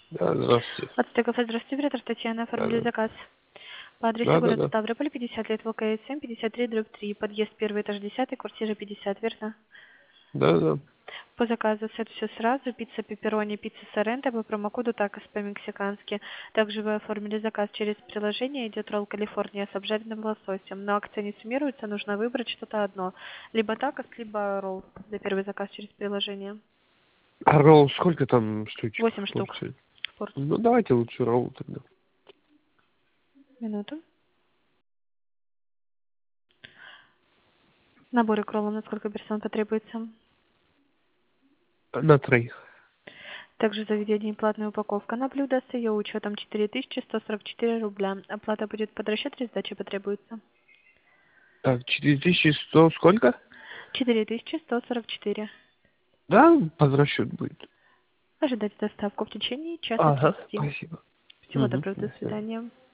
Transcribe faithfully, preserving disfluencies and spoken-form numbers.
Да, здравствуйте. От кафе «Здравствуйте», оператор Татьяна, Да, оформили да. заказ. По адресу Да, да, город да. Ставрополь, пятьдесят лет, ВКС семь, пятьдесят три, дробь три, подъезд первый этаж десятый, квартира пятьдесят, верно? Да, да. По заказу сет все сразу, пицца пепперони, пицца соренто, по промокоду такос по-мексикански. Также вы оформили заказ через приложение, идет ролл Калифорния с обжаренным лососем. Но акция не суммируется, нужно выбрать что-то одно. Либо такос, либо ролл за первый заказ через приложение. А ролл сколько там штучек Восемь в штук. порции? В порцию. Ну, давайте лучше ролл тогда. Минуту. Наборы к роллам на сколько персон потребуется? На троих. Также заведение платная упаковка на блюдо с ее учетом четыре тысячи сто сорок четыре рубля. Оплата будет под расчет или сдача потребуется? Так, четыре тысячи сто сколько? четыре тысячи сто сорок четыре. Да, под расчет будет. Ожидать доставку в течение часа Ага, тридцати. спасибо. Всего Угу. доброго, до До свидания. свидания.